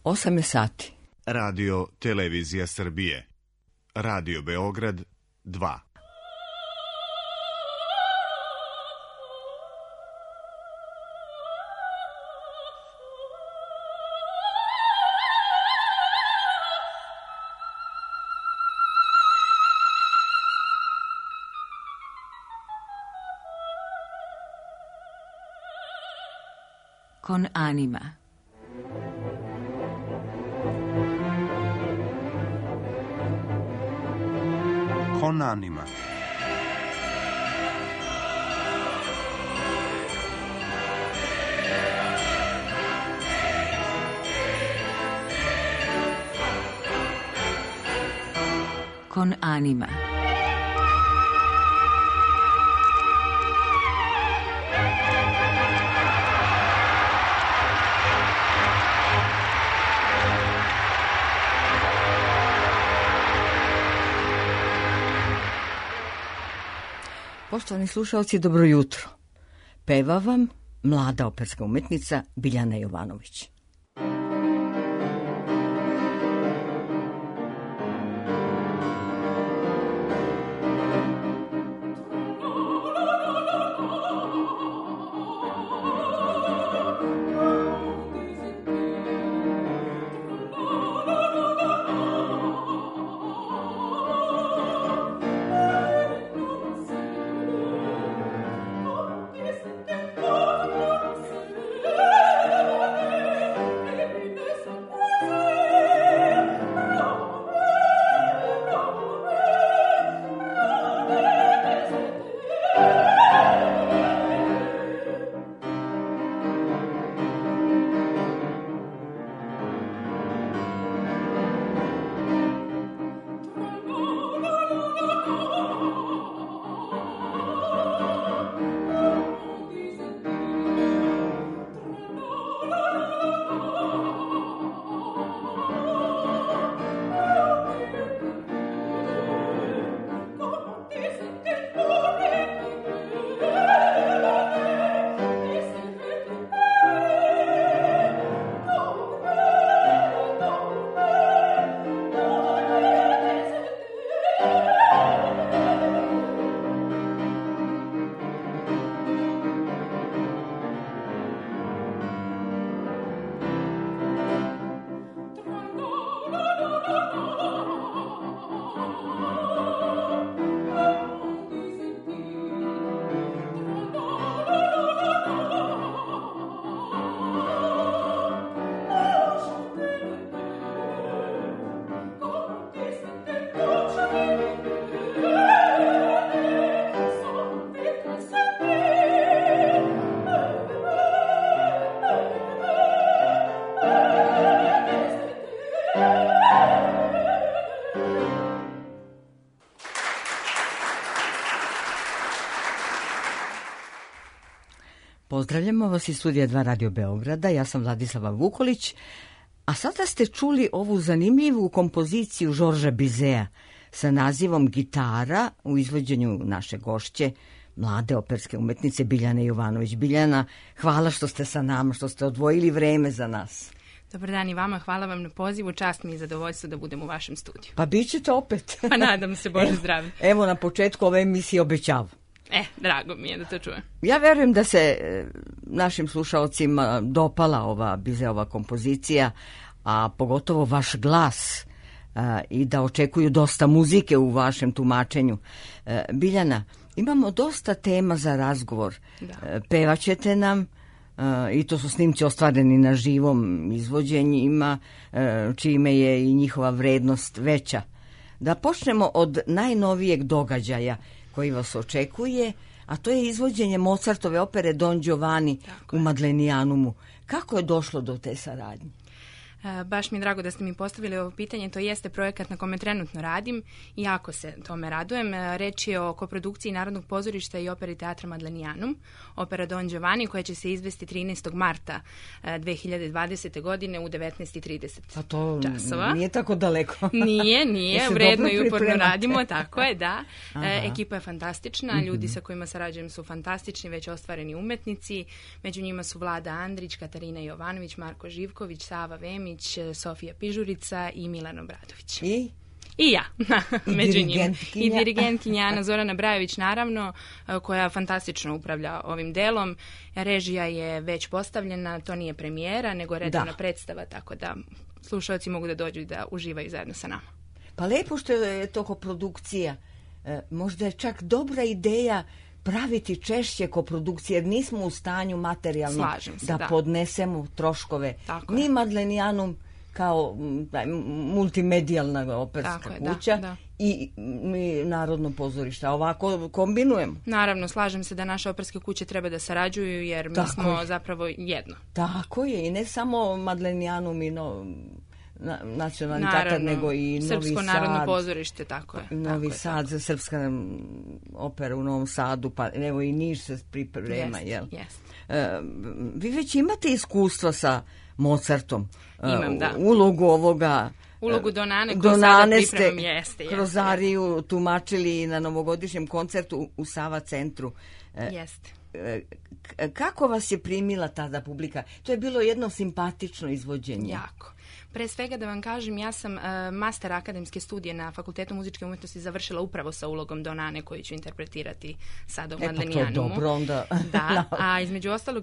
8 je sati. Radio Televizija Srbije. Radio Beograd 2. Con anima. Con anima. Con anima. Poštovani slušalci, dobro jutro. Peva vam mlada operska umetnica Biljana Jovanović. Pozdravljamo vas iz studija 2 Radio Beograda, ja sam Vladislava Vukolić, a sada ste čuli ovu zanimljivu kompoziciju Žorža Bizea sa nazivom Gitara u izvođenju naše gošće, mlade operske umetnice Biljane Jovanović. Biljana, hvala što ste sa nama, što ste odvojili vreme za nas. Dobar dan i vama, hvala vam na pozivu, čast mi i zadovoljstvo da budem u vašem studiju. Pa bit ćete opet. Pa nadam se, Bože zdravlje. Evo na početku ove emisije obećavam. Drago mi je da to čujem. Ja verujem da se našim slušalcima dopala ova Bizeova kompozicija, a pogotovo vaš glas i da očekuju dosta muzike u vašem tumačenju. Biljana, imamo dosta tema za razgovor. Pevaćete nam i to su snimci ostvareni na živom izvođenjima, čime je i njihova vrednost veća. Da počnemo od najnovijeg događaja koji vas očekuje, a to je izvođenje Mozartove opere Don Giovanni u Madlenijanumu. Kako je došlo do te saradnje? Baš mi je drago da ste mi postavili ovo pitanje. To jeste projekat na kome trenutno radim i jako se tome radujem. Reč je o koprodukciji Narodnog pozorišta i opere teatra Madlenijanum, opera Don Giovanni, koja će se izvesti 13. marta 2020. godine u 19:30 Pa to časova. Nije tako daleko. Nije, vredno i uporno radimo, tako je, da. Ekipa je fantastična, ljudi sa kojima sarađujem su fantastični, već ostvareni umetnici. Među njima su Vlada Andrić, Katarina Jovanović, Marko Živković, Sava Vemić, Ivanić, Sofija Pižurica i Milan Obradović. I ja, među njima. I dirigentkinja. dirigentkinja Ana Zorana Brajović, naravno, koja fantastično upravlja ovim delom. Režija je već postavljena, to nije premijera, nego redovna predstava, tako da slušalci mogu da dođu i da uživaju zajedno sa nama. Pa lepo što je to koprodukcija. Možda je čak dobra ideja praviti češće koprodukcije, jer nismo u stanju materijalno da podnesemo troškove. Ni Madlenijanum kao multimedijalna operska kuća i Narodno pozorište. Ovako kombinujemo. Naravno, slažem se da naše operske kuće treba da sarađuju, jer mi smo zapravo jedno. Tako je, i ne samo Madlenijanum i Nacionalni teatr, nego i Novi Sad. Srpsko narodno pozorište, tako je. Novi Sad, za Srpska opera u Novom Sadu, pa evo i Niš se priprema, jel? Vi već imate iskustva sa Mozartom. Imam, da. Ulogu ovoga... Ulogu Donane koju sada pripremam jeste. Kroz ariju tumačili na novogodišnjem koncertu u Sava centru. Jeste. Kako vas je primila tada publika? To je bilo jedno simpatično izvođenje. Jako. Pre svega da vam kažem, ja sam master akademske studije na Fakultetu muzičke umjetnosti završila upravo sa ulogom Donane koju ću interpretirati sada u Madlenijanumu. To je dobro, onda... Da, a između ostalog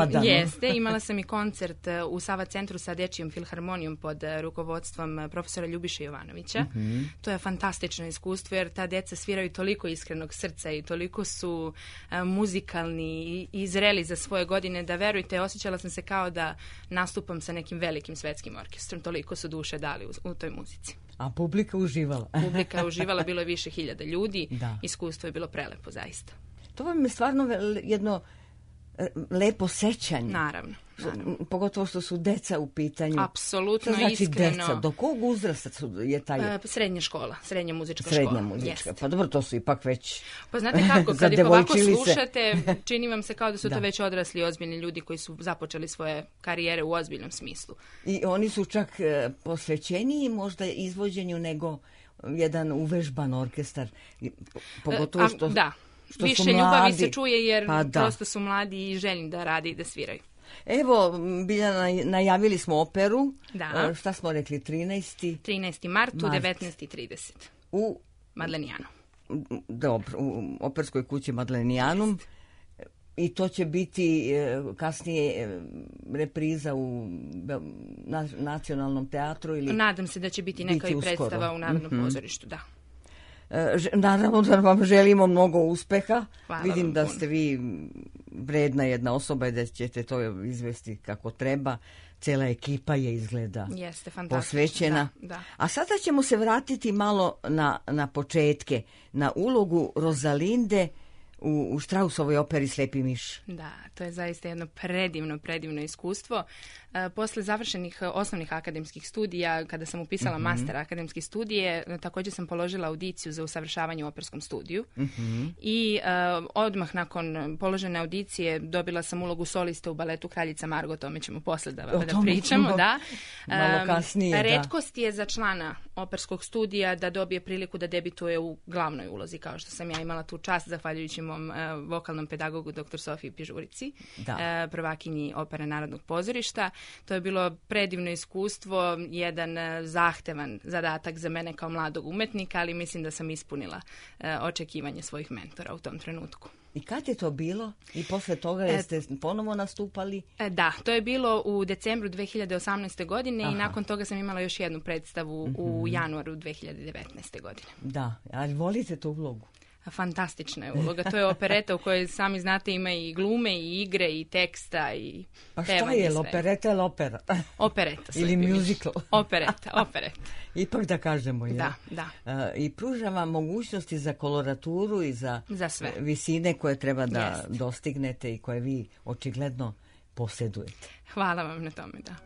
imala sam i koncert u Sava centru sa Dečijom filharmonijom pod rukovodstvom profesora Ljubiše Jovanovića. To je fantastično iskustvo, jer ta deca sviraju toliko iskrenog srca i toliko su muzikalni i zreli za svoje godine, da verujte, osjećala sam se kao da nastupam sa nekim velikim svetskim orkestrom. Toliko su duše dali u toj muzici. A publika uživala? Publika je uživala, bilo je više hiljada ljudi. Iskustvo je bilo prelepo, zaista. To vam je stvarno jedno lepo sećanje. Naravno. Pogotovo što su deca u pitanju. Apsolutno, iskreno. Što znači iskreno. deca? Do kog uzrasta je taj? Srednja škola, srednja muzička škola. Srednja muzička, pa dobro, to su ipak već Pa znate kako, kad ih ovako slušate, čini vam se kao da su to već odrasli ozbiljni ljudi koji su započeli svoje karijere u ozbiljnom smislu. I oni su čak posvećeniji možda izvođenju nego jedan uvežban orkestar. Pogotovo što... Što više ljubavi se čuje, jer prosto su mladi i željni da radi i da sviraju. Evo, Biljana, najavili smo operu. Da. Šta smo rekli, 13. mart u 19:30. U Madlenijanu. Dobro, u operskoj kući Madlenijanum. I to će biti kasnije repriza u Nacionalnom teatru? Ili nadam se da će biti neka i predstava u Narodnom pozorištu, da. Naravno da vam želimo mnogo uspeha. Hvala. Vidim da ste vi vredna jedna osoba i da ćete to izvesti kako treba. Cela ekipa je izgleda posvećena. Da. A sada ćemo se vratiti malo na početke, na ulogu Rozalinde u Strausovoj operi Slepi miš. Da, to je zaista jedno predivno iskustvo. Posle završenih osnovnih akademskih studija, kada sam upisala master akademske studije, također sam položila audiciju za usavršavanje u operskom studiju. I odmah nakon položene audicije dobila sam ulogu soliste u baletu Kraljica Margo, o tome ćemo posle da pričamo. Malo kasnije, retkost je za člana operskog studija da dobije priliku da debituje u glavnoj ulozi, kao što sam ja imala tu čast, zahvaljujući mom vokalnom pedagogu dr. Sofiji Pižurici, prvakinji opere Narodnog pozorišta. To je bilo predivno iskustvo, jedan zahtevan zadatak za mene kao mladog umetnika, ali mislim da sam ispunila očekivanje svojih mentora u tom trenutku. I kad je to bilo? I posle toga jeste ponovo nastupali? Da, to je bilo u decembru 2018. godine. I nakon toga sam imala još jednu predstavu u januaru 2019. godine. Da, ali volite tu ulogu? Fantastična je uloga. To je opereta u kojoj, sami znate, ima i glume, i igre, i teksta, i pa šta je, opereta ili opera? Opereta. Ili musical? Opereta. Ipak da kažemo, je? Da. I pruža vam mogućnosti za koloraturu i za sve visine koje treba da dostignete i koje vi očigledno posjedujete. Hvala vam na tome, da.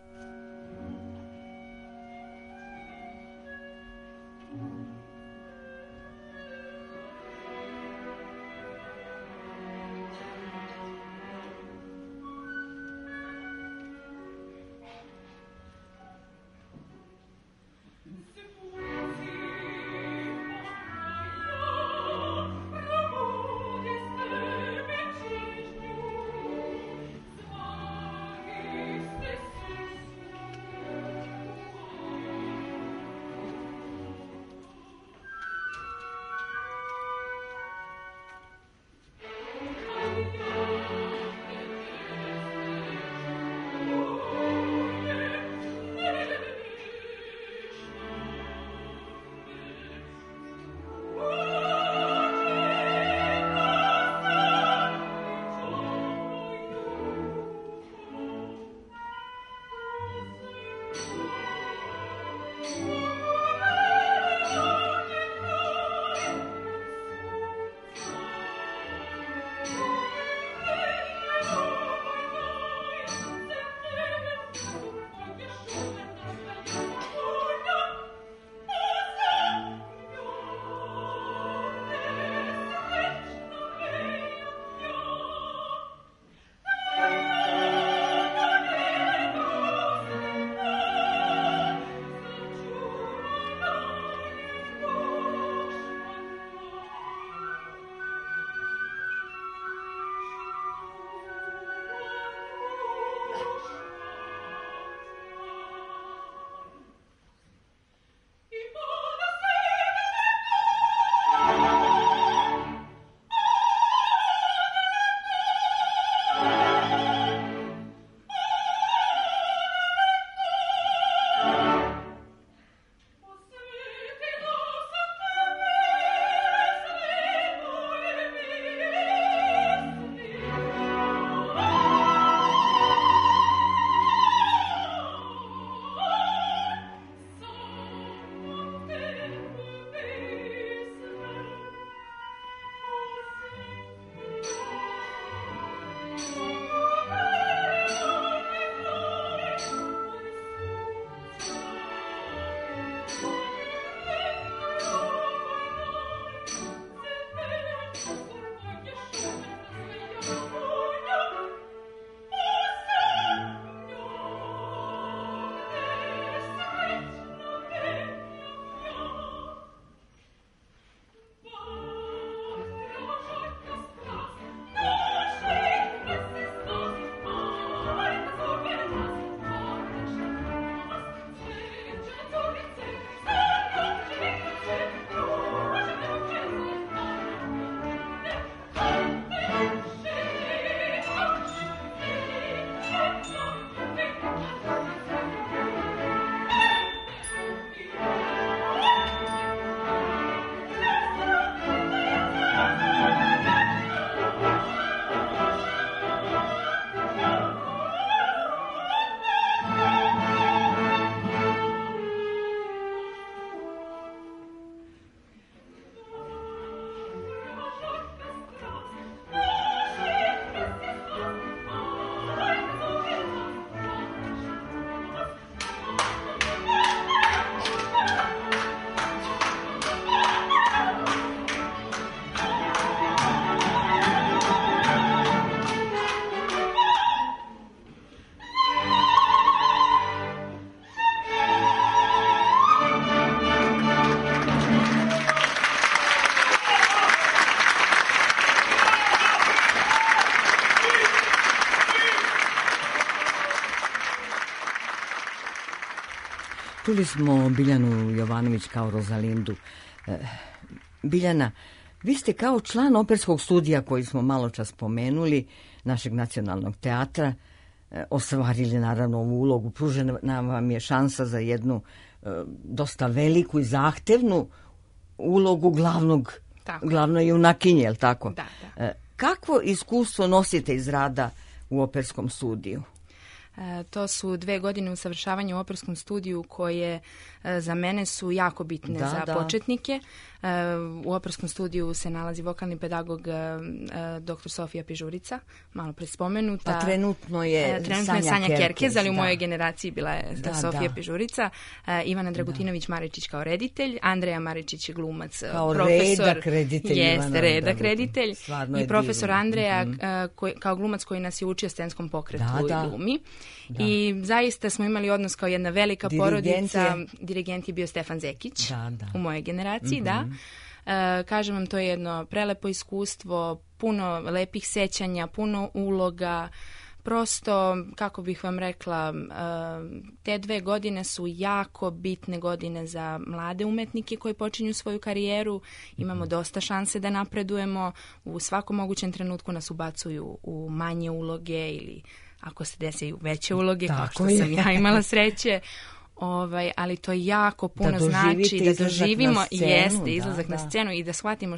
Čuli smo Biljanu Jovanović kao Rozalindu. Biljana, vi ste kao član operskog studija koji smo malo čas spomenuli, našeg nacionalnog teatra, ostvarili naravno ovu ulogu. Pružena vam je šansa za jednu dosta veliku i zahtevnu ulogu glavno junakinje, je li tako? Da. Kakvo iskustvo nosite iz rada u operskom studiju? To su 2 godine usavršavanja u operskom studiju koje za mene su jako bitne za početnike. U operskom studiju se nalazi vokalni pedagog dr. Sofija Pižurica, malo pre spomenuta. Pa trenutno je Sanja Kerkez, ali u mojoj generaciji bila je Sofija Pižurica, Ivana Dragutinović Maričić kao reditelj, Andreja Maričić je glumac, kao profesor. Redak reditelj. Jeste, redak reditelj. I profesor Andreja kao glumac koji nas je učio scenskom pokretu i glumi. Da. I zaista smo imali odnos kao jedna velika porodica. Dirigent je bio Stefan Zekić u mojoj generaciji, kažem vam, to je jedno prelepo iskustvo, puno lepih sećanja, puno uloga. Prosto, kako bih vam rekla, te 2 godine su jako bitne godine za mlade umetnike koji počinju svoju karijeru. Imamo dosta šanse da napredujemo. U svakom mogućem trenutku nas ubacuju u manje uloge ili ako se desaju veće uloge, kao što sam ja imala sreće. Ali to jako puno znači da doživimo izlazak na scenu i da shvatimo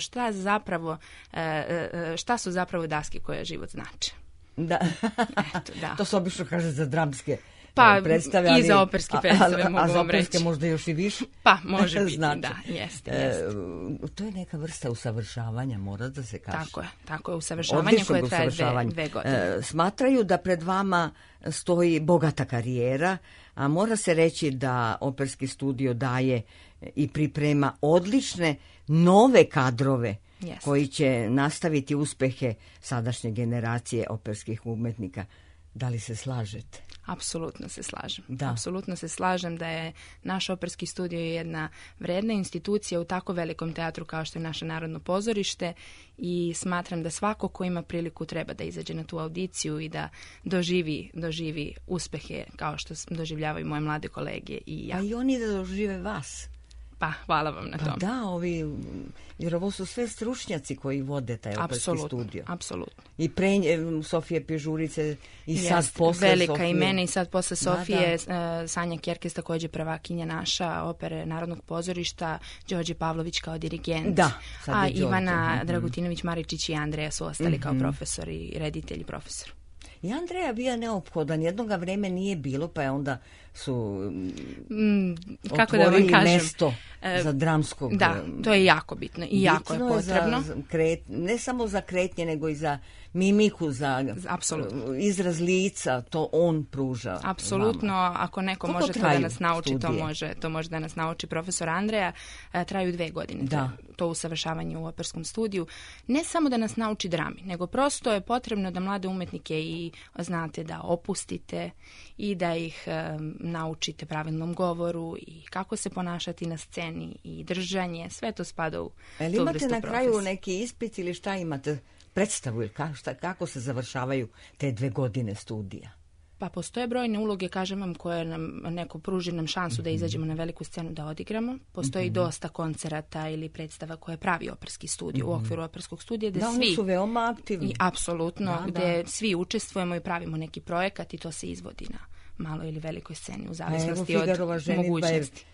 šta su zapravo daske koje život znače. To se obično kaže za dramske predstave. I za operske predstave mogu vam reći. A za operske možda još i više? Pa, može biti, jeste. To je neka vrsta usavršavanja, mora da se kaže. Tako je, usavršavanje koje traje 2 godine. Smatraju da pred vama stoji bogata karijera, a mora se reći da operski studio daje i priprema odlične nove kadrove koji će nastaviti uspehe sadašnje generacije operskih umetnika. Da li se slažete? Apsolutno se slažem. Apsolutno se slažem da je naš operski studio jedna vredna institucija u tako velikom teatru kao što je naše Narodno pozorište i smatram da svako ko ima priliku treba da izađe na tu audiciju i da doživi uspehe kao što doživljavaju moje mlade kolege i ja. A i oni da dožive vas. Pa, hvala vam na tom. Jer ovo su sve stručnjaci koji vode taj operski studio. Apsolutno. I Sofije Pižurice i sad posle velika Sofije. Imena i sad posle Sofije. Sanja Kerkez također prvakinja naša opere Narodnog pozorišta, Đorđe Pavlović kao dirigent. A Ivana Dragutinović Maričić i Andreja su ostali kao profesori i reditelji profesor. I Andreja bio neophodan, jednoga vreme nije bilo, pa je onda su otvorili mesto za dramskog. Da, to je jako bitno i jako je potrebno. Ne samo za kretnje, nego i za mimiku, za izraz lica, to on pruža. Apsolutno, ako neko može to da nas nauči, to može da nas nauči profesor Andreja. Traju 2 godine to usavršavanje u operskom studiju. Ne samo da nas nauči drami, nego prosto je potrebno da mlade umetnike i znate da opustite i da ih naučite pravilnom govoru i kako se ponašati na sceni i držanje, sve to spada u tu vrstu profesije. Imate na kraju neki ispit ili šta imate predstavu ili kako se završavaju te 2 godine studija? Pa postoje brojne uloge, kažem vam, koje nam neko pruži nam šansu da izađemo na veliku scenu da odigramo. Postoji dosta koncerata ili predstava koje pravi operski studij u okviru operskog studija. Oni su veoma aktivni. Apsolutno, gde svi učestvujemo i pravimo neki projekat i to se izvodi na maloj ili velikoj sceni u zavisnosti od mogućnosti.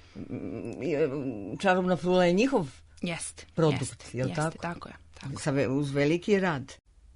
Čarobna frula je njihov produkt, je li tako? Tako je. Uz veliki rad.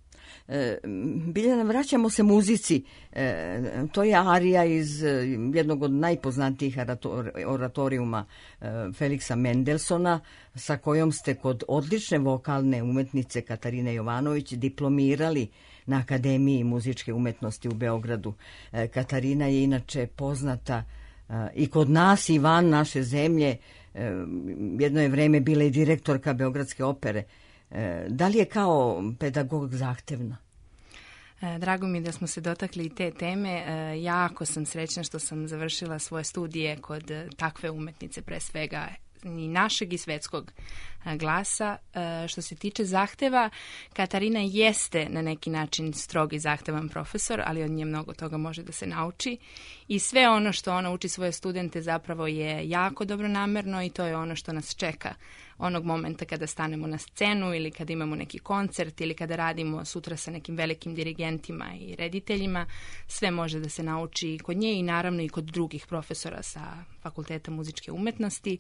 Biljana, vraćamo se muzici. To je arija iz jednog od najpoznatijih oratorijuma Feliksa Mendelsona, sa kojom ste kod odlične vokalne umetnice Katarine Jovanović diplomirali na Akademiji muzičke umetnosti u Beogradu. Katarina je inače poznata i kod nas i van naše zemlje. Jedno je vreme bila i direktorka Beogradske opere. Da li je kao pedagog zahtevna? Drago mi je da smo se dotakli te teme. Jako sam srećna što sam završila svoje studije kod takve umetnice, pre svega i našeg i svetskog glasa. Što se tiče zahteva, Katarina jeste na neki način strog i zahtevan profesor, ali od nje mnogo toga može da se nauči i sve ono što ona uči svoje studente zapravo je jako dobronamerno i to je ono što nas čeka onog momenta kada stanemo na scenu ili kada imamo neki koncert ili kada radimo sutra sa nekim velikim dirigentima i rediteljima. Sve može da se nauči kod nje i naravno i kod drugih profesora sa Fakulteta muzičke umetnosti.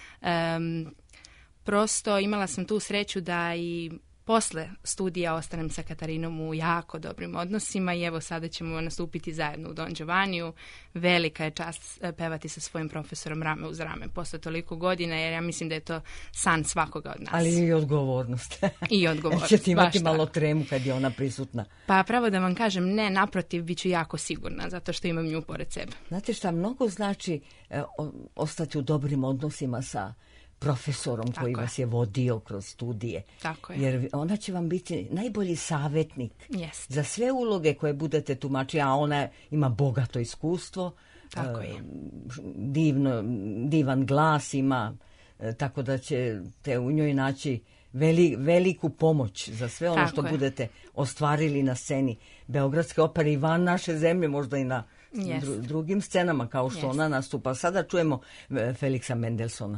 Prosto imala sam tu sreću da i posle studija ostanem sa Katarinom u jako dobrim odnosima i evo sada ćemo nastupiti zajedno u Don Giovaniju. Velika je čast pevati sa svojim profesorom rame uz rame posle toliko godina, jer ja mislim da je to san svakoga od nas. Ali i odgovornost. I odgovornost. Ćete imati malo tremu kad je ona prisutna. Pa pravo da vam kažem, ne, naprotiv, bit ću jako sigurna, zato što imam nju pored sebe. Znate šta, mnogo znači ostati u dobrim odnosima sa profesorom koji vas je vodio kroz studije. Tako je. Jer ona će vam biti najbolji savjetnik Jest. za sve uloge koje budete tumačiti, a ona ima bogato iskustvo. Tako je. Divan glas ima, tako da ćete u njoj naći veliku pomoć za sve ono što budete ostvarili na sceni Beogradske opere i van naše zemlje, možda i na drugim scenama kao što ona nastupa. Sada čujemo Felixa Mendelssohna.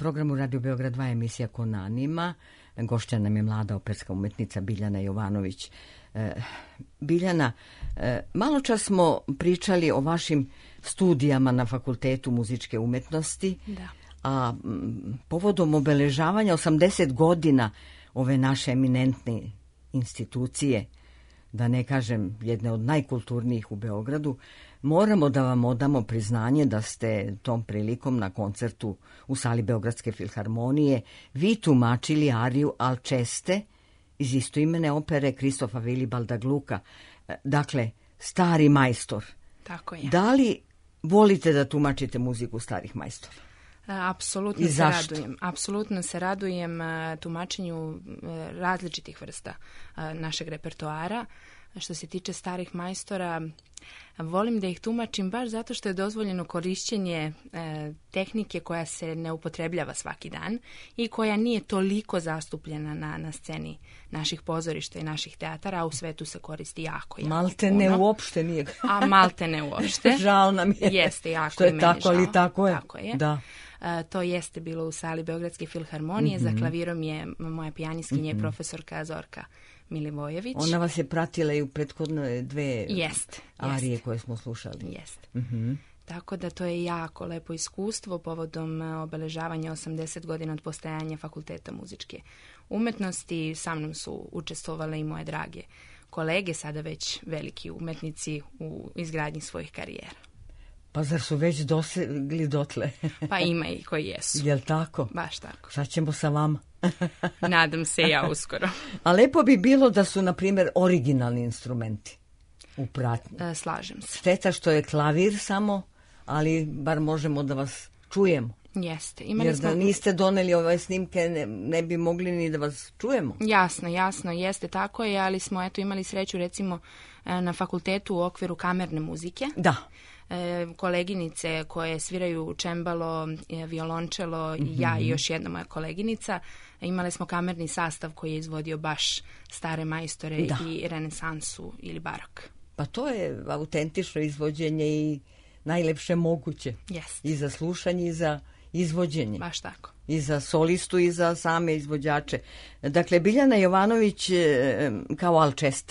programu Radio Beograd 2 emisija Konanima. Gošća nam je mlada operska umetnica Biljana Jovanović. Biljana, malo čas smo pričali o vašim studijama na Fakultetu muzičke umetnosti, Da. a povodom obeležavanja 80 godina ove naše eminentne institucije, da ne kažem jedne od najkulturnijih u Beogradu, moramo da vam odamo priznanje da ste tom prilikom na koncertu u sali Beogradske filharmonije vi tumačili ariju Alceste iz istoimene opere Kristofa Vilibalda Gluka. Dakle, Stari majstor. Tako je. Da li volite da tumačite muziku starih majstora? Apsolutno se radujem. Apsolutno se radujem tumačenju različitih vrsta našeg repertoara. Što se tiče starih majstora, volim da ih tumačim baš zato što je dozvoljeno korišćenje tehnike koja se ne upotrebljava svaki dan i koja nije toliko zastupljena na sceni naših pozorišta i naših teatara, a u svetu se koristi jako Malte puno. ne uopšte nije. A malte ne uopšte. Žao nam je. Jeste, jako što je meni tako, žao. ali tako je. Tako je. Da. To jeste bilo u sali Beogradske filharmonije. Za klavirom je moja pijaniskinja i profesorka Zorka Milivojević. Ona vas je pratila i u prethodne dve arije koje smo slušali. Jeste. Tako da to je jako lepo iskustvo povodom obeležavanja 80 godina od postojanja Fakulteta muzičke umetnosti. Sa mnom su učestvovale i moje drage kolege, sada već veliki umetnici u izgradnji svojih karijera. Pa zar su već dosegli dotle? Pa ima i koji jesu. Jel tako? Baš tako. Šta ćemo sa vama? Nadam se ja uskoro. A lepo bi bilo da su, na primjer, originalni instrumenti u pratnji. Slažem se. Šteta što je klavir samo, ali bar možemo da vas čujemo. Jeste. Jer da niste doneli ove snimke, ne bi mogli ni da vas čujemo. Jasno, jeste, tako je, ali smo imali sreću recimo na fakultetu u okviru kamerne muzike. Da. Koleginice koje sviraju čembalo, violončelo, ja i još jedna moja koleginica, imali smo kamerni sastav koji je izvodio baš stare majstore i renesansu ili barok. Pa to je autentično izvođenje i najlepše moguće. Yes. I za slušanje i za izvođenje. Baš tako. I za solistu i za same izvođače. Dakle, Biljana Jovanović kao Alcesta.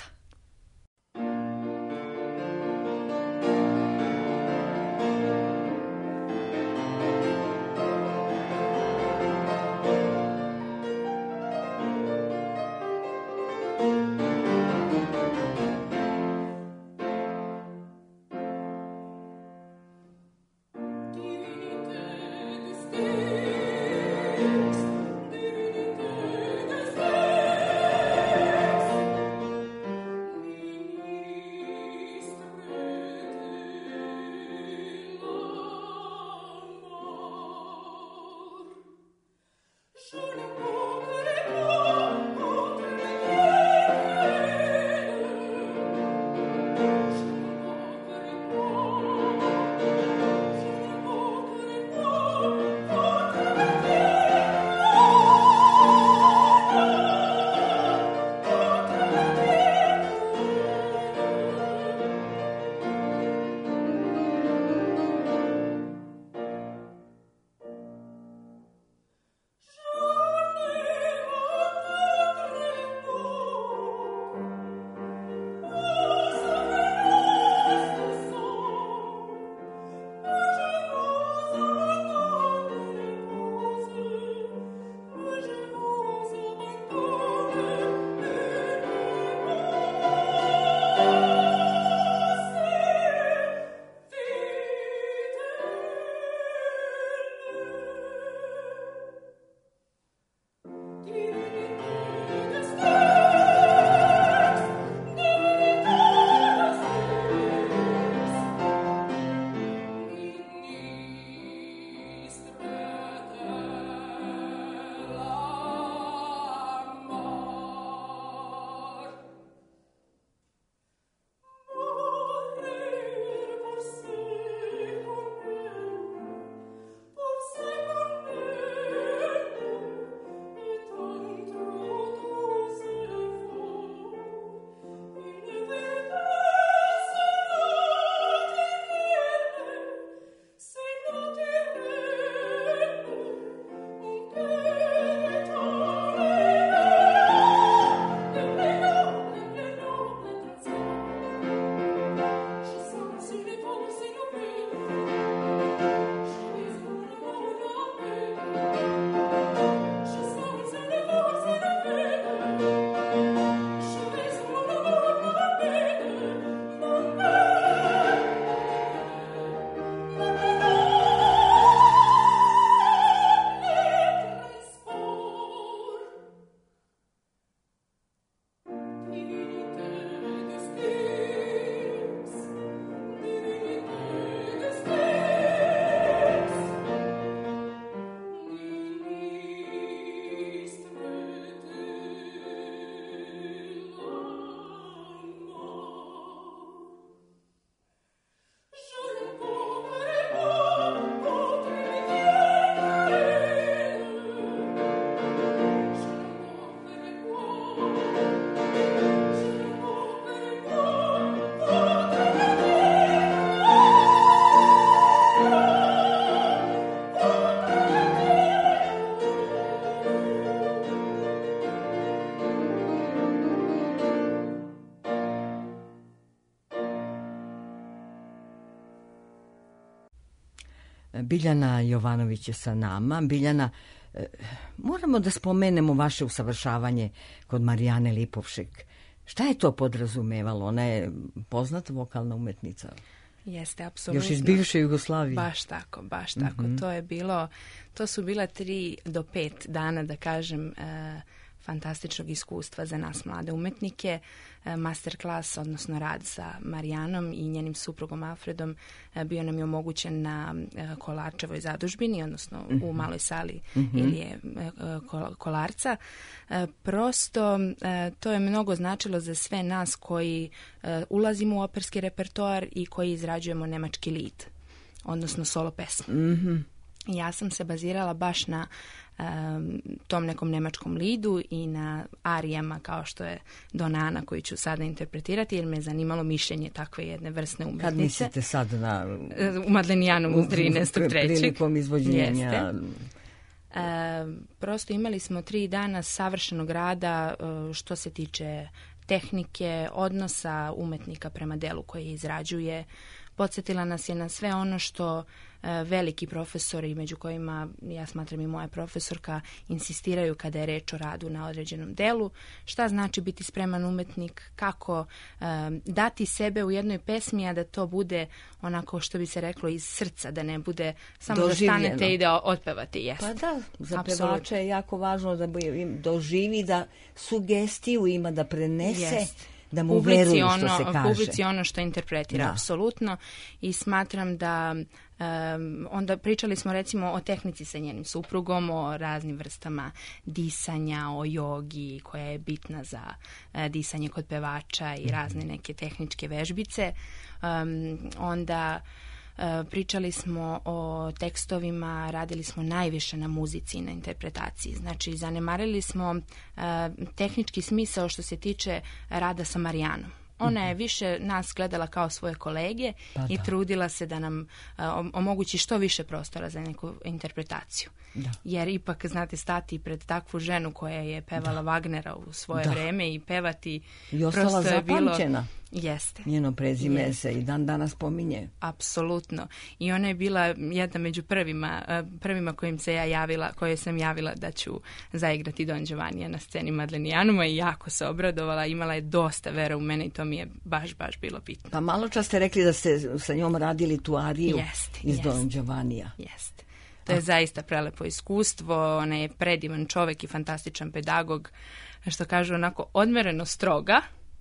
Biljana Jovanović je sa nama. Biljana, moramo da spomenemo vaše usavršavanje kod Marijane Lipovšek. Šta je to podrazumevalo? Ona je poznata vokalna umetnica. Jeste, apsolutno. Još iz bivše Jugoslavije. Baš tako. To su bila 3 do 5 dana, da kažem, fantastičnog iskustva za nas mlade umetnike. Masterclass, odnosno rad sa Marijanom i njenim suprugom Alfredom bio nam je omogućen na Kolarčevoj zadužbini, odnosno u maloj sali Ilije Kolarca. Prosto to je mnogo značilo za sve nas koji ulazimo u operski repertoar i koji izrađujemo nemački lied, odnosno solo pesmu. Ja sam se bazirala baš na tom nekom nemačkom lidu i na arijama kao što je Dona Ana, koju ću sada interpretirati, jer me je zanimalo mišljenje takve jedne vrsne umetnice. Kad mislite sad na... U Madlenijanum u 13.3. Prilikom izvođenja... Prosto imali smo 3 dana savršenog rada što se tiče tehnike, odnosa umetnika prema delu koji izrađuje. Podsjetila nas je na sve ono što veliki profesori, među kojima ja smatram i moja profesorka, insistiraju kada je reč o radu na određenom delu. Šta znači biti spreman umetnik, kako dati sebe u jednoj pesmi, a da to bude onako što bi se reklo iz srca, da ne bude samo doživljeno. Da stanete i da otpevate. Jest. Pa da, za pevača je jako važno da doživi, da sugestiju ima, da prenese. Jest. Da mu veruju što se kaže. Publici ono što interpretira, apsolutno. I smatram da onda pričali smo recimo o tehnici sa njenim suprugom, o raznim vrstama disanja, o jogi koja je bitna za disanje kod pevača i razne neke tehničke vežbice. Onda pričali smo o tekstovima, radili smo najviše na muzici i na interpretaciji. Znači, zanemarili smo tehnički smisao što se tiče rada sa Marijanom. Ona je više nas gledala kao svoje kolege i trudila se da nam omogući što više prostora za neku interpretaciju. Da. Jer ipak, znate, stati pred takvu ženu koja je pevala Wagnera u svoje vreme i pevati... I ostala zapamćena. Jeste. Njeno prezime se i dan danas pominje. Apsolutno. I ona je bila jedna među prvima kojoj sam javila da ću zaigrati Don Giovannija na sceni Madlenijanuma i jako se obradovala. Imala je dosta vera u mene i to mi je baš bilo bitno. Pa malo čas ste rekli da ste sa njom radili tu ariju iz Don Giovannija. Jeste. To je zaista prelepo iskustvo. Ona je predivan čovek i fantastičan pedagog. Što kažu, onako odmereno stroga,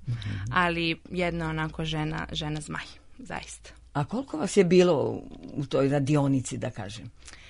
ali jedna onako žena zmaj, zaista. A koliko vas je bilo u toj radionici, da kažem?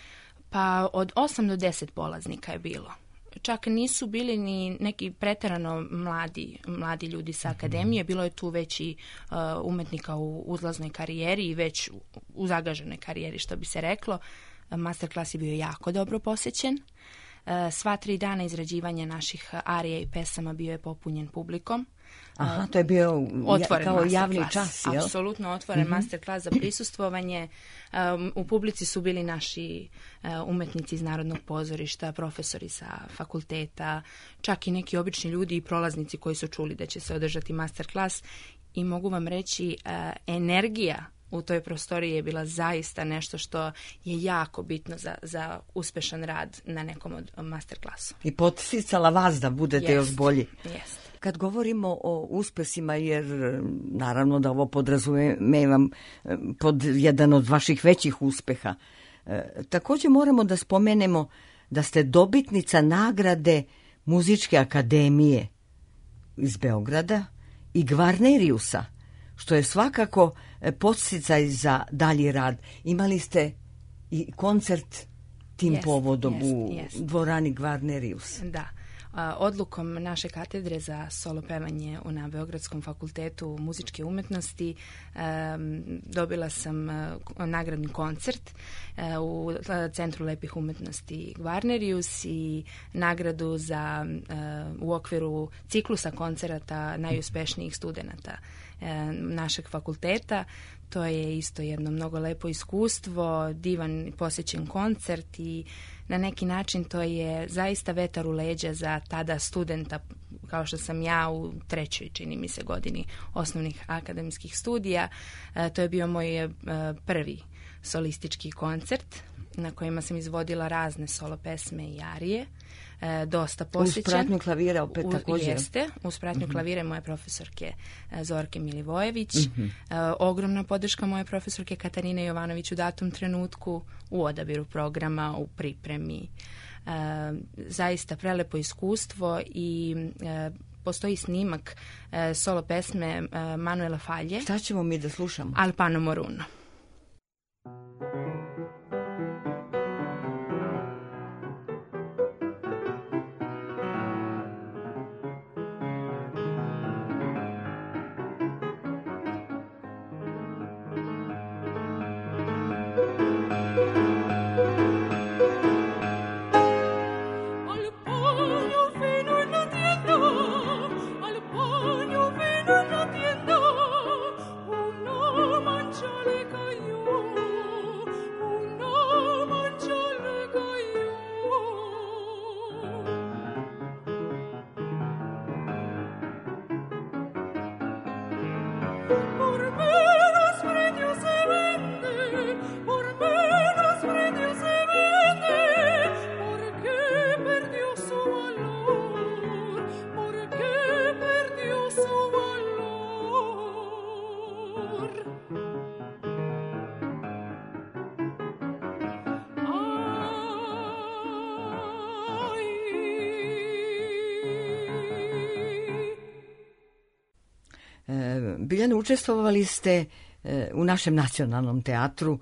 Pa od 8 do 10 polaznika je bilo. Čak nisu bili ni neki preterano mladi ljudi sa akademije. Bilo je tu već i umetnika u uzlaznoj karijeri i već u zagaženoj karijeri, što bi se reklo. Masterclass je bio jako dobro posjećen. Sva 3 dana izrađivanja naših arija i pesama bio je popunjen publikom. Aha, to je bio kao javni čas, jel? Apsolutno otvoren masterclass za prisustvovanje. U publici su bili naši umetnici iz Narodnog pozorišta, profesori sa fakulteta, čak i neki obični ljudi i prolaznici koji su čuli da će se održati masterclass. I mogu vam reći, energija u toj prostoriji je bila zaista nešto što je jako bitno za uspešan rad na nekom od masterclasu. I podsticala vas da budete još bolji. Jest. Kad govorimo o uspesima, jer naravno da ovo podrazumevam pod jedan od vaših većih uspeha, također moramo da spomenemo da ste dobitnica nagrade Muzičke akademije iz Beograda i Gvarneriusa, što je svakako podsticaj za dalji rad. Imali ste i koncert tim povodom u dvorani Gvarnerius. Da. Odlukom naše katedre za solo pevanje na Beogradskom fakultetu muzičke umetnosti dobila sam nagradni koncert u Centru lepih umetnosti Gvarnerius i nagradu u okviru ciklusa koncerata najuspešnijih studenata našeg fakulteta. To je isto jedno mnogo lepo iskustvo, divan posjećen koncert i na neki način to je zaista vetar u leđa za tada studenta kao što sam ja u 3. čini mi se godini osnovnih akademskih studija. To je bio moj prvi solistički koncert na kojima sam izvodila razne solo pesme i arije. Dosta posjećan. Uz pratnju klavira opet također? Jeste, uz pratnju klavire moje profesorke Zorke Milivojević. Ogromna podrška moje profesorke Katarine Jovanović u datom trenutku, u odabiru programa, u pripremi. Zaista prelepo iskustvo i postoji snimak solo pesme Manuela Falje. Šta ćemo mi da slušamo? Alpano Moruno. Biljana, učestvovali ste u našem nacionalnom teatru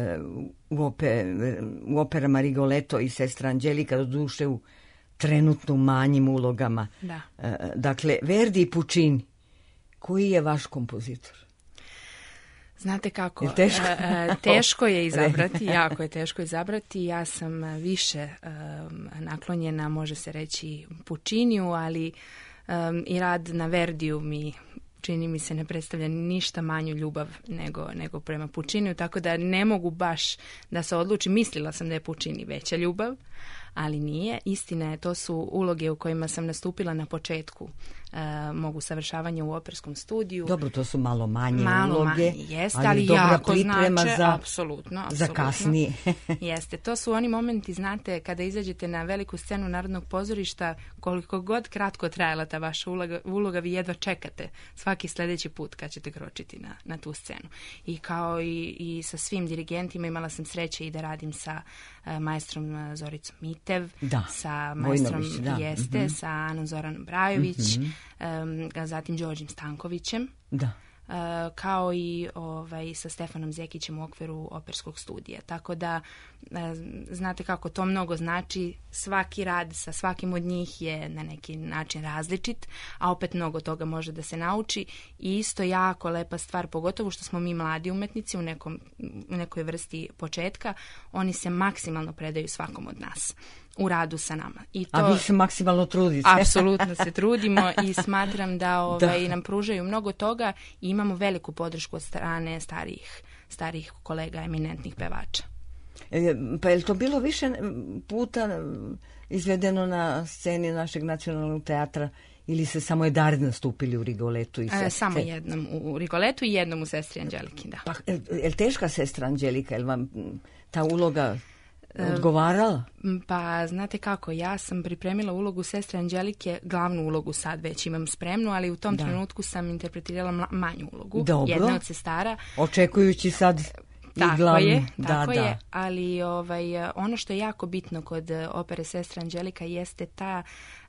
u operama Rigoletto i Sestra Anđelika, doduše u trenutno manjim ulogama. Da. Dakle, Verdi i Puccini. Koji je vaš kompozitor? Znate kako, teško? Teško je izabrati, jako je teško izabrati. Ja sam više naklonjena, može se reći, Pucciniju, ali i rad na Verdiju čini mi se ne predstavlja ništa manju ljubav nego prema Pucciniju, tako da ne mogu baš da se odlučim. Mislila sam da je Puccini veća ljubav, ali nije. Istina je, to su uloge u kojima sam nastupila na početku mog usavršavanja u operskom studiju. Dobro, to su malo manje malo uloge, manje, jeste, ali jako znače, apsolutno. Za kasnije. Jeste, to su oni momenti, znate, kada izađete na veliku scenu Narodnog pozorišta, koliko god kratko trajala ta vaša uloga, vi jedva čekate svaki sljedeći put kad ćete kročiti na tu scenu. I kao i sa svim dirigentima imala sam sreće i da radim sa maestrom Zoricom Mitev, sa maestrom Jeste, sa Anom Zoranom Brajović, zatim Đorđem Stankovićem, kao i sa Stefanom Zekićem u okviru operskog studija. Tako da, znate kako to mnogo znači, svaki rad sa svakim od njih je na neki način različit, a opet mnogo toga može da se nauči i isto jako lepa stvar, pogotovo što smo mi mladi umetnici u nekoj vrsti početka, oni se maksimalno predaju svakom od nas u radu sa nama. I to, a vi se maksimalno trudite. Apsolutno se trudimo i smatram da nam pružaju mnogo toga i imamo veliku podršku od strane starijih kolega, eminentnih pevača. Pa je li to bilo više puta izvedeno na sceni našeg nacionalnog teatra ili se samo jedari nastupili u Rigoletu i Sestri? Samo jednom u Rigoletu i jednom u Sestri Anđeliki, da. Pa, je li teška Sestra Anđelika? Je li vam ta uloga odgovarala? Pa, znate kako, ja sam pripremila ulogu Sestre Anđelike, glavnu ulogu sad već imam spremnu, ali u tom trenutku sam interpretirala manju ulogu. Dobro. Jedna od sestara. Očekujući sad Tako je, ali ono što je jako bitno kod opere Sestra Anđelika jeste ta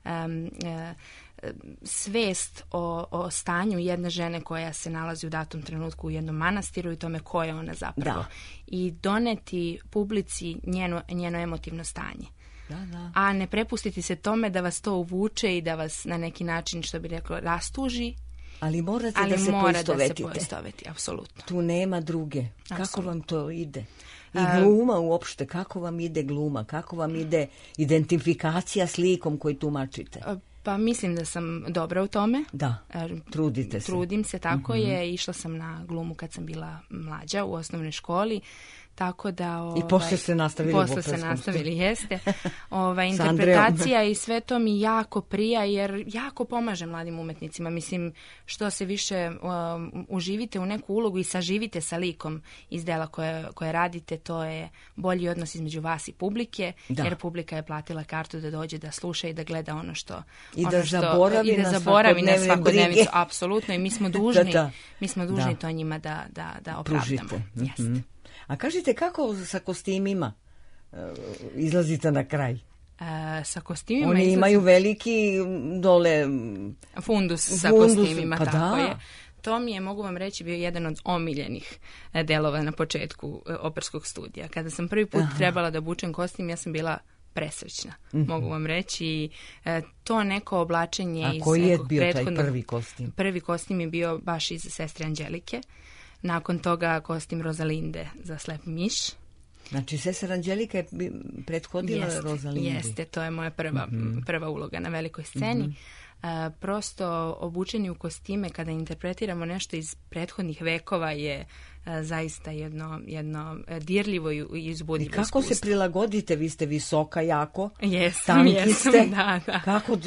svest o stanju jedne žene koja se nalazi u datom trenutku u jednom manastiru i tome ko je ona zapravo. I doneti publici njeno emotivno stanje. A ne prepustiti se tome da vas to uvuče i da vas na neki način, što bi reklo, rastuži. Ali morate da se poistovetite. Da se poistoveti, apsolutno. Tu nema druge. Absolutno. Kako vam to ide? I gluma uopšte, kako vam ide gluma? Kako vam ide identifikacija s likom koji tumačite? Pa mislim da sam dobra u tome. Da, trudim se, tako je. Išla sam na glumu kad sam bila mlađa u osnovnoj školi. Tako da... I posle se nastavili u Posle se operskom nastavili, jeste. Interpretacija i sve to mi jako prija, jer jako pomaže mladim umetnicima. Mislim, što se više uživite u neku ulogu i saživite sa likom iz dela koje radite, to je bolji odnos između vas i publike, jer publika je platila kartu da dođe, da sluša i da gleda ono što... I da zaboravi na svakodnevnicu. Apsolutno, i mi smo dužni to njima da opravdamo. Jeste. A kažite, kako sa kostimima izlazite na kraj? Sa kostimima oni imaju veliki dole... Fundus sa kostimima, tako je. To mi je, mogu vam reći, bio jedan od omiljenih delova na početku operskog studija. Kada sam prvi put trebala da obučem kostim, ja sam bila presrećna, mogu vam reći. To neko oblačenje iz nekog prethodnog... A koji je bio taj prvi kostim? Prvi kostim je bio baš iz Sestre Anđelike. Nakon toga kostim Rozalinde za Slep miš. Znači, Sestra Anđelika je prethodila Rozalindi. Jeste, to je moja prva uloga na velikoj sceni. Prosto obučeni u kostime kada interpretiramo nešto iz prethodnih vekova je zaista jedno dirljivo i uzbudljivo iskustvo. I kako se prilagodite? Vi ste visoka jako, jesam, ste. Da. Kako,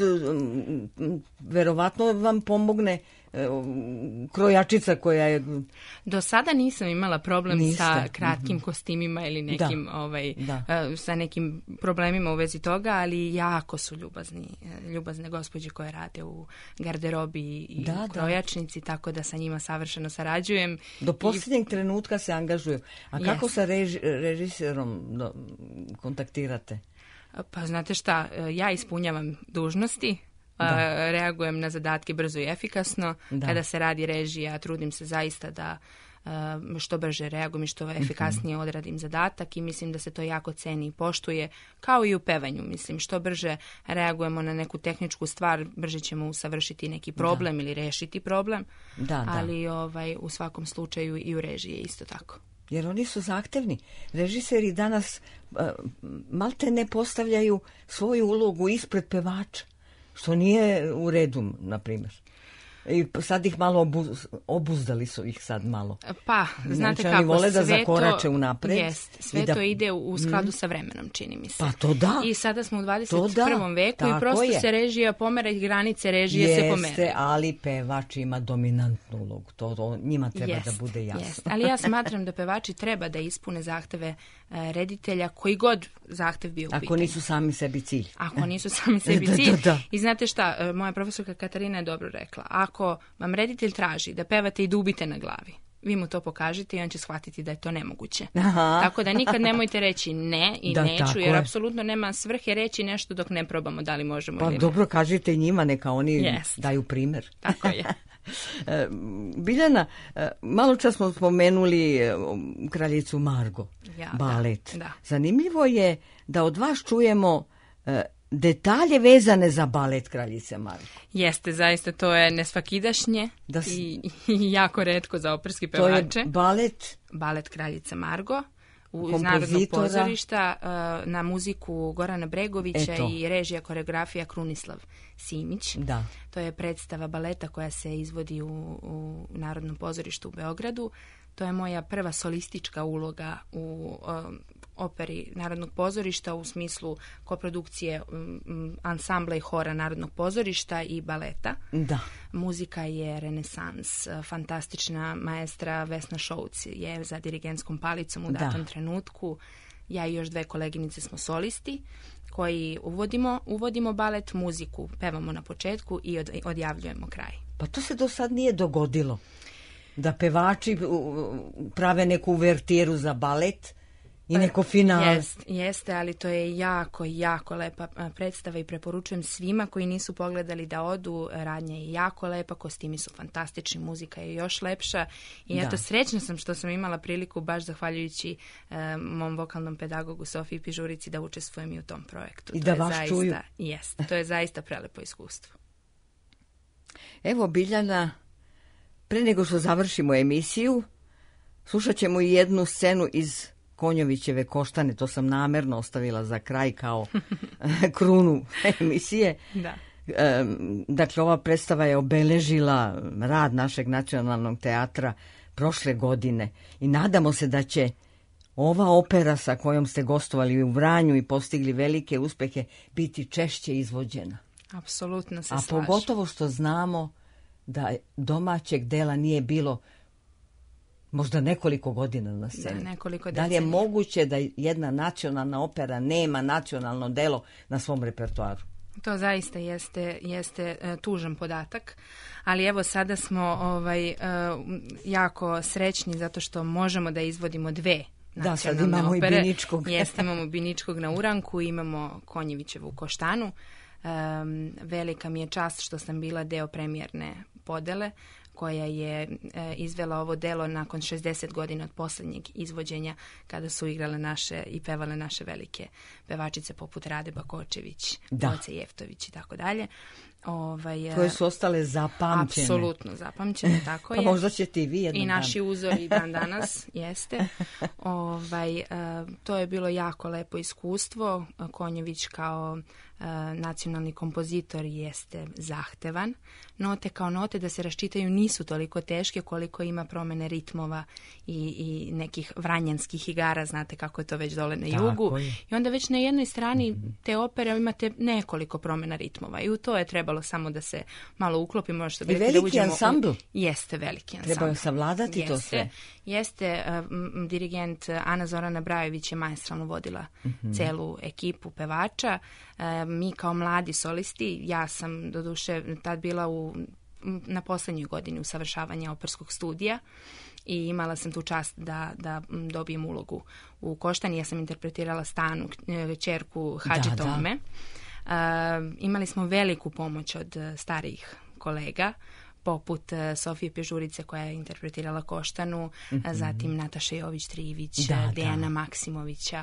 verovatno vam pomogne krojačica koja je... Do sada nisam imala problem sa kratkim kostimima ili nekim sa nekim problemima u vezi toga, ali jako su ljubazne gospođe koje rade u garderobi i u krojačnici, tako da sa njima savršeno sarađujem. Do posljednjeg trenutka se angažuju. A kako sa režiserom kontaktirate? Pa znate šta, ja ispunjavam dužnosti, reagujem na zadatke brzo i efikasno. Kada se radi režija, trudim se zaista da što brže reagujem i što efikasnije odradim zadatak i mislim da se to jako ceni i poštuje, kao i u pevanju. Mislim, što brže reagujemo na neku tehničku stvar, brže ćemo usavršiti neki problem ili rešiti problem, ali u svakom slučaju i u režiji je isto tako. Jer oni su zahtevni. Režiseri danas malte ne postavljaju svoju ulogu ispred pevača, što nije u redu, na primjer. I sad ih malo obuzdali su ih sad malo. Pa, znate kako, oni vole da zakorače unapred. Sve to ide u skladu sa vremenom, čini mi se. Pa to da. I sada smo u 21. veku i prosto se režija pomera i granice režije se pomeraju. Jeste, ali pevač ima dominantnu ulogu. To njima treba da bude jasno. Jest. Ali ja smatram da pevači treba da ispune zahteve reditelja, koji god zahtev bio u pitanju. Ako nisu sami sebi cilj. Ako nisu sami sebi cilj. I znate šta, moja profesorka Katarina je dobro rekla. Ako vam reditelj traži da pevate i dubite na glavi, vi mu to pokažete i on će shvatiti da je to nemoguće. Tako da nikad nemojte reći ne i neću, jer apsolutno nema svrhe reći nešto dok ne probamo da li možemo ili ne. Dobro, kažite njima, neka oni daju primjer. Tako je. Biljana, malo čas smo spomenuli Kraljicu Margo, balet. Da. Zanimljivo je da od vas čujemo detalje vezane za balet Kraljice Margo. Jeste, zaista, to je nesvakidašnje i jako retko za operski pevače. To je balet Kraljica Margo iz Narodnog pozorišta, na muziku Gorana Bregovića i režija koreografija Krunislav Simić. Da. To je predstava baleta koja se izvodi u Narodnom pozorištu u Beogradu. To je moja prva solistička uloga u operi Narodnog pozorišta u smislu koprodukcije ansambla i hora Narodnog pozorišta i baleta. Da. Muzika je renesans. Fantastična maestra Vesna Šouc je za dirigentskom palicom u datom trenutku. Ja i još 2 koleginice smo solisti koji uvodimo balet, muziku pevamo na početku i odjavljujemo kraj. Pa to se do sad nije dogodilo. Da pevači prave neku uvertiru za balet i neko finale. Jeste, ali to je jako, jako lepa predstava i preporučujem svima koji nisu pogledali da odu. Radnja je jako lepa, kostimi su fantastični, muzika je još lepša i eto, srećna sam što sam imala priliku, baš zahvaljujući mom vokalnom pedagogu Sofiji Pižurici, da učestvujem i u tom projektu. I da vas čuju. Jeste, to je zaista prelepo iskustvo. Evo, Biljana, pre nego što završimo emisiju, slušat ćemo i jednu scenu iz Konjovićeve Koštane. To sam namerno ostavila za kraj kao krunu emisije. Da. Dakle, ova predstava je obeležila rad našeg nacionalnog teatra prošle godine i nadamo se da će ova opera sa kojom ste gostovali u Vranju i postigli velike uspehe biti češće izvođena? Apsolutno se slažem. A pogotovo što znamo da domaćeg dela nije bilo možda nekoliko godina na sceni. Da li je moguće da jedna nacionalna opera nema nacionalno delo na svom repertoaru? To zaista jeste tužan podatak, ali evo sada smo jako srećni zato što možemo da izvodimo dve nacionalne opere. Imamo i Biničkog. Jeste, imamo Biničkog na Uranku, imamo Konjevićevu Koštanu. Velika mi je čast što sam bila deo premijerne podele koja je izvela ovo delo nakon 60 godina od posljednjeg izvođenja kada su igrale naše i pevale naše velike pevačice poput Rade Bakočević, Goce Jeftović i tako dalje. Koje su ostale zapamćene. Apsolutno zapamćene, tako je. Pa možda ćete i vi jednom i naši uzori dan danas, jeste. To je bilo jako lepo iskustvo. Konjević kao nacionalni kompozitor jeste zahtevan. Note kao note da se raščitaju nisu toliko teške koliko ima promene ritmova i nekih vranjanskih igara, znate kako je to već dole na jugu. I onda već na jednoj strani te opere imate nekoliko promena ritmova i u to je trebalo samo da se malo uklopimo. Što I veliki ansambl? Jeste veliki ansambl. Treba savladati to sve? Jeste. Dirigent Ana Zorana Brajević je maestralno vodila celu ekipu pevača. Mi kao mladi solisti, ja sam doduše tad bila na posljednjoj godini usavršavanja operskog studija i imala sam tu čast da dobijem ulogu u Koštani. Ja sam interpretirala Stanu, ćerku Hadži Tome. Imali smo veliku pomoć od starijih kolega, poput Sofije Pježurice koja je interpretirala Koštanu, zatim Nataša Jović-Trivić, Dejana Maksimovića,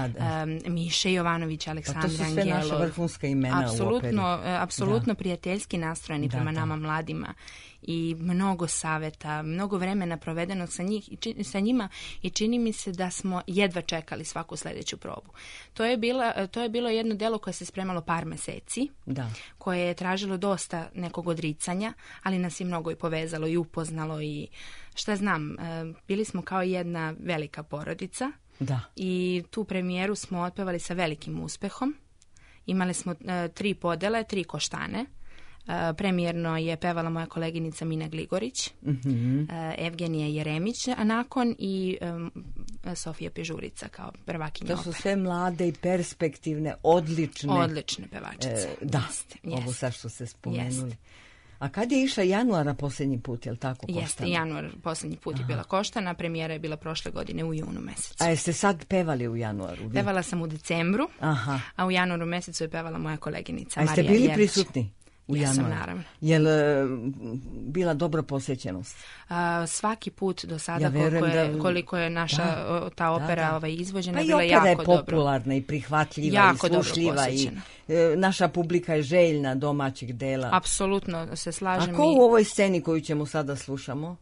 Miše Jovanović, Aleksandra Angelov. To su sve naša vrhunska imena u operi. Apsolutno prijateljski nastrojeni prema nama mladima i mnogo saveta, mnogo vremena provedeno sa njima i čini mi se da smo jedva čekali svaku sljedeću probu. To je bilo jedno delo koje se spremalo par meseci, koje je tražilo dosta nekog odricanja, ali nas je mnogo i povezalo i upoznalo i šta znam, bili smo kao jedna velika porodica i tu premijeru smo otpevali sa velikim uspehom. Imali smo 3 podele, 3 koštane. Premijerno je pevala moja koleginica Mina Gligorić, Evgenija Jeremić, a nakon i Sofija Pježurica kao prvakinja opere. To su sve mlade i perspektivne, odlične pevačice. Ovo sad što ste spomenuli. A kad je išla januara posljednji put, je li tako Koštana? Jeste, januar posljednji put je bila Koštana, premijera je bila prošle godine u junu mesecu. A jeste sad pevali u januaru? Pevala sam u decembru, a u januaru mesecu je pevala moja koleginica Marija Jelić. A jeste bili prisutni? Jesam, naravno. Je li bila dobra posjećenost? Svaki put do sada koliko je naša ta opera izvođena, bila jako dobro. Pa i opera je popularna i prihvatljiva i slušljiva i naša publika je željna domaćeg dela. Apsolutno se slažem. A ko u ovoj sceni koju ćemo sada slušamo?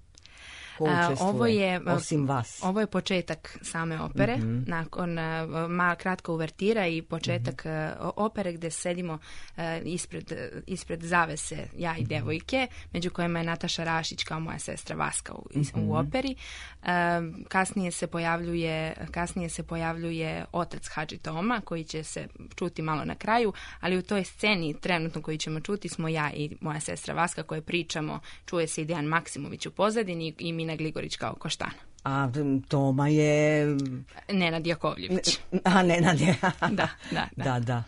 Osim vas. Ovo je početak same opere, nakon kratka uvertira i početak opere gdje sedimo ispred zavese ja i devojke, među kojima je Nataša Rašić kao moja sestra Vaska u operi. Kasnije se pojavljuje otac Hadži Toma koji će se čuti malo na kraju, ali u toj sceni trenutno koju ćemo čuti smo ja i moja sestra Vaska koje pričamo, čuje se i Dejan Maksimović u pozadini i Mina Gligorić kao Koštana. A Toma je... Nenad Jakovljević. A Nenad je... Da.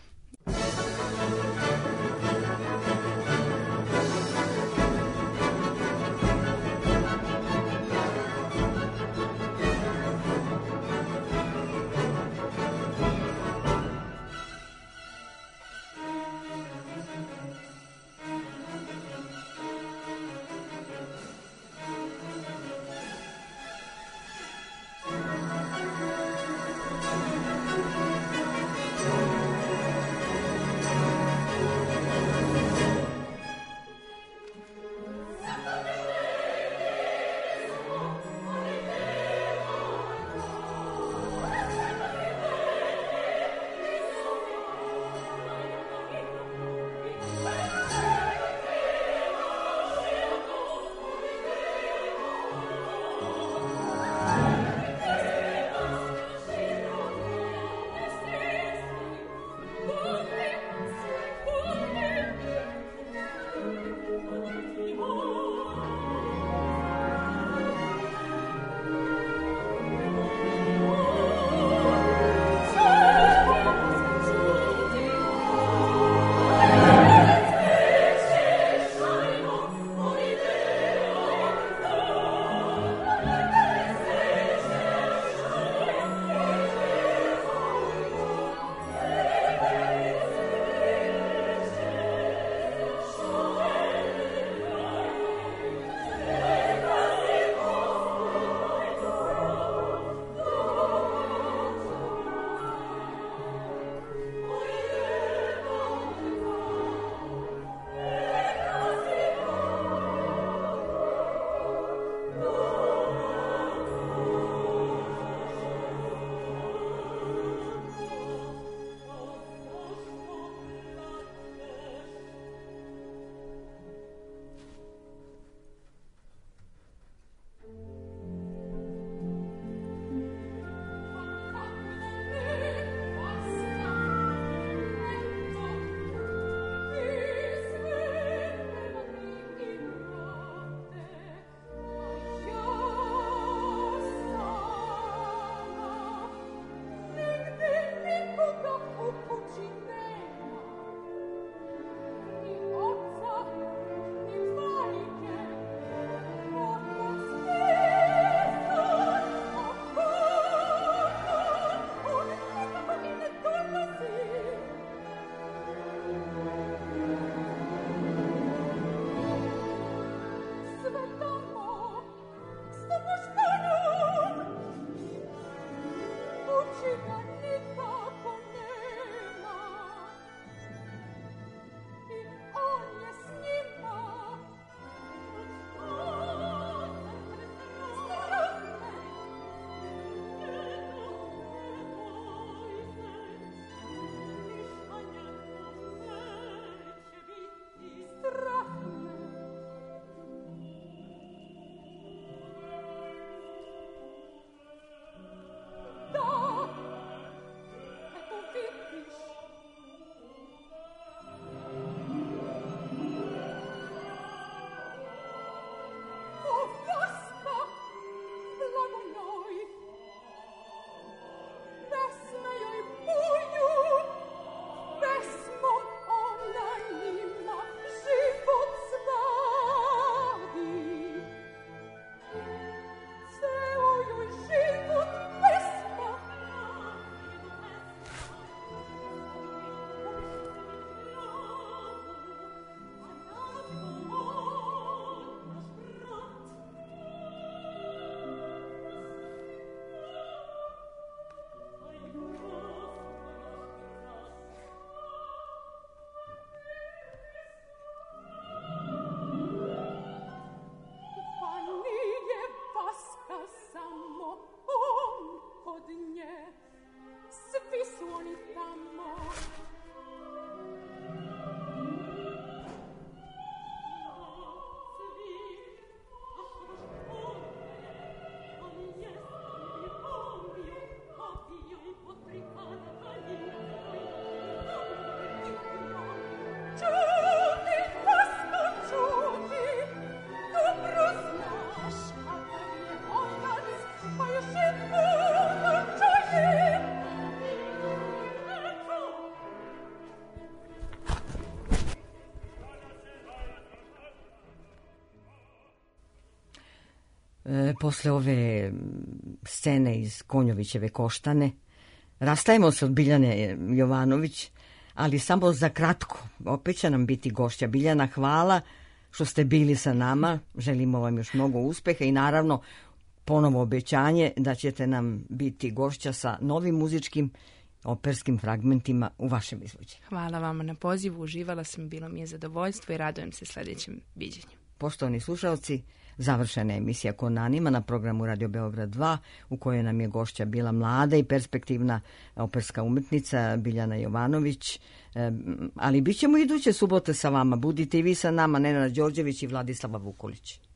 Posle ove scene iz Konjovićeve Koštane rastajemo se od Biljane Jovanović, ali samo za kratko. Opet će nam biti gošća. Biljana, hvala što ste bili sa nama. Želimo vam još mnogo uspeha i naravno ponovo obećanje da ćete nam biti gošća sa novim muzičkim operskim fragmentima u vašem izvođenju. Hvala vama na pozivu, uživala sam, bilo mi je zadovoljstvo i radujem se sljedećem viđenju. Poštovani slušalci, završena je emisija Konanima na programu Radio Beograd 2, u kojoj nam je gošća bila mlada i perspektivna operska umetnica Biljana Jovanović, ali bit ćemo iduće subote sa vama. Budite i vi sa nama, Nenad Đorđević i Vladislava Vukolić.